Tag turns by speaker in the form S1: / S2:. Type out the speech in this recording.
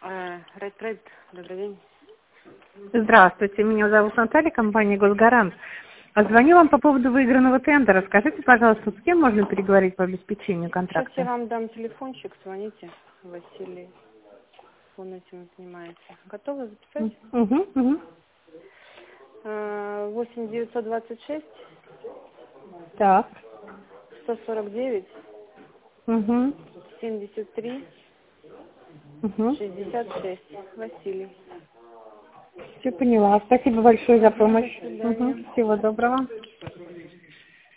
S1: Райт, добрый день.
S2: Здравствуйте, меня зовут Наталья, компания «Госгарант». Звоню вам по поводу выигранного тендера. Скажите, пожалуйста, с кем можно переговорить по обеспечению контракта?
S1: Сейчас я вам дам телефончик, звоните, Василий. Он этим занимается. Готовы записать?
S2: Угу.
S1: 8 926
S2: Так.
S1: 149
S2: Угу.
S1: 73
S2: Угу.
S1: 66. Василий.
S2: Все поняла. Спасибо большое за помощь.
S1: До свидания.
S2: Всего доброго.